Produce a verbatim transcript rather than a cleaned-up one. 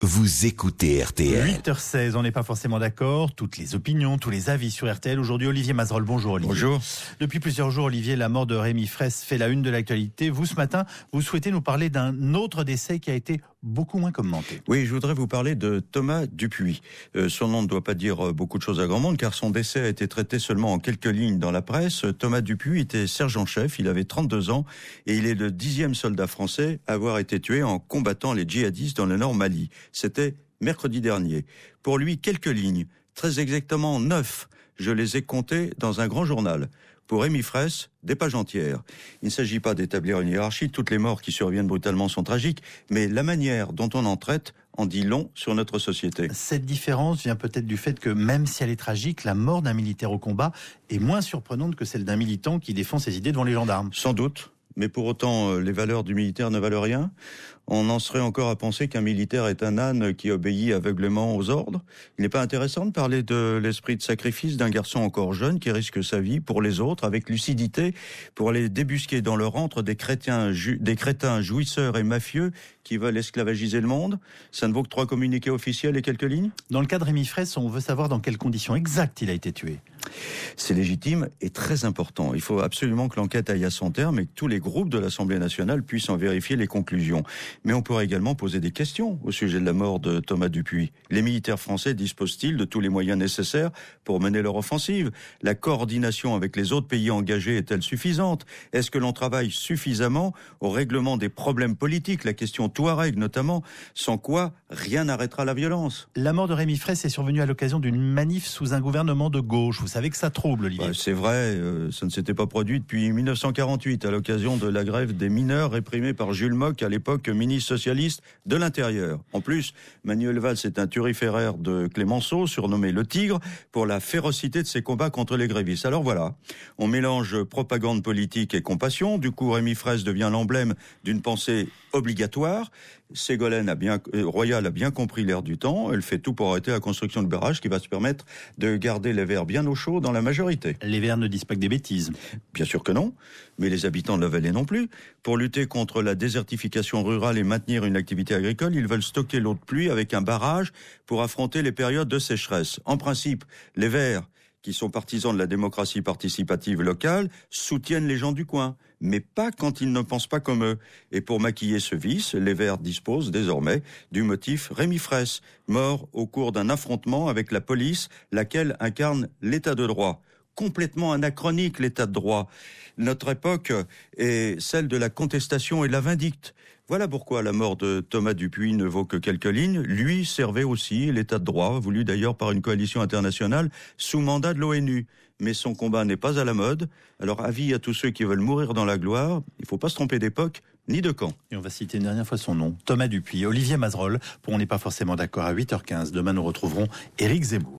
Vous écoutez R T L. huit heures seize, on n'est pas forcément d'accord. Toutes les opinions, tous les avis sur R T L. Aujourd'hui, Olivier Mazerolle. Bonjour Olivier. Bonjour. Depuis plusieurs jours, Olivier, la mort de Rémi Fraisse fait la une de l'actualité. Vous, ce matin, vous souhaitez nous parler d'un autre décès qui a été beaucoup moins commenté. Oui, je voudrais vous parler de Thomas Dupuis. Euh, son nom ne doit pas dire beaucoup de choses à grand monde, car son décès a été traité seulement en quelques lignes dans la presse. Thomas Dupuis était sergent-chef, il avait trente-deux ans, et il est le dixième soldat français à avoir été tué en combattant les djihadistes dans le nord Mali. C'était mercredi dernier. Pour lui, quelques lignes, très exactement neuf. Je les ai comptées dans un grand journal. Pour Rémi Fraisse, des pages entières. Il ne s'agit pas d'établir une hiérarchie, toutes les morts qui surviennent brutalement sont tragiques, mais la manière dont on en traite en dit long sur notre société. Cette différence vient peut-être du fait que, même si elle est tragique, la mort d'un militaire au combat est moins surprenante que celle d'un militant qui défend ses idées devant les gendarmes. Sans doute. Mais pour autant, les valeurs du militaire ne valent rien. On en serait encore à penser qu'un militaire est un âne qui obéit aveuglément aux ordres. Il n'est pas intéressant de parler de l'esprit de sacrifice d'un garçon encore jeune qui risque sa vie pour les autres avec lucidité pour aller débusquer dans leur antre des crétins, ju- des crétins jouisseurs et mafieux qui veulent esclavagiser le monde. Ça ne vaut que trois communiqués officiels et quelques lignes. Dans le cas de Rémi Fraisse, on veut savoir dans quelles conditions exactes il a été tué. C'est légitime et très important. Il faut absolument que l'enquête aille à son terme et que tous les groupes de l'Assemblée nationale puissent en vérifier les conclusions. Mais on pourrait également poser des questions au sujet de la mort de Thomas Dupuis. Les militaires français disposent-ils de tous les moyens nécessaires pour mener leur offensive? La coordination avec les autres pays engagés est-elle suffisante? Est-ce que l'on travaille suffisamment au règlement des problèmes politiques, la question Touareg notamment, sans quoi rien n'arrêtera la violence? La mort de Rémi Fraisse est survenue à l'occasion d'une manif sous un gouvernement de gauche. Vous savez que ça trouble, Olivier. Bah, c'est vrai, euh, ça ne s'était pas produit depuis mille neuf cent quarante-huit, à l'occasion de la grève des mineurs réprimée par Jules Mock, à l'époque ministre socialiste de l'Intérieur. En plus, Manuel Valls est un turiféraire de Clémenceau, surnommé le Tigre, pour la férocité de ses combats contre les grévistes. Alors voilà, on mélange propagande politique et compassion. Du coup, Rémi Fraisse devient l'emblème d'une pensée obligatoire. Ségolène a bien, euh, Royal a bien compris l'air du temps. Elle fait tout pour arrêter la construction de barrages qui va se permettre de garder les Verts bien au chaud dans la majorité. Les Verts ne disent pas que des bêtises. Bien sûr que non, mais les habitants de la vallée non plus. Pour lutter contre la désertification rurale et maintenir une activité agricole, ils veulent stocker l'eau de pluie avec un barrage pour affronter les périodes de sécheresse. En principe, les Verts, qui sont partisans de la démocratie participative locale, soutiennent les gens du coin, mais pas quand ils ne pensent pas comme eux. Et pour maquiller ce vice, les Verts disposent désormais du motif Rémi Fraisse, mort au cours d'un affrontement avec la police, laquelle incarne l'état de droit. Complètement anachronique, l'état de droit. Notre époque est celle de la contestation et de la vindicte. Voilà pourquoi la mort de Thomas Dupuis ne vaut que quelques lignes. Lui servait aussi l'état de droit, voulu d'ailleurs par une coalition internationale sous mandat de l'ONU. Mais son combat n'est pas à la mode. Alors avis à tous ceux qui veulent mourir dans la gloire, il ne faut pas se tromper d'époque ni de camp. Et on va citer une dernière fois son nom, Thomas Dupuis. Olivier Mazerolle, pour On n'est pas forcément d'accord à huit heures quinze. Demain, nous retrouverons Éric Zemmour.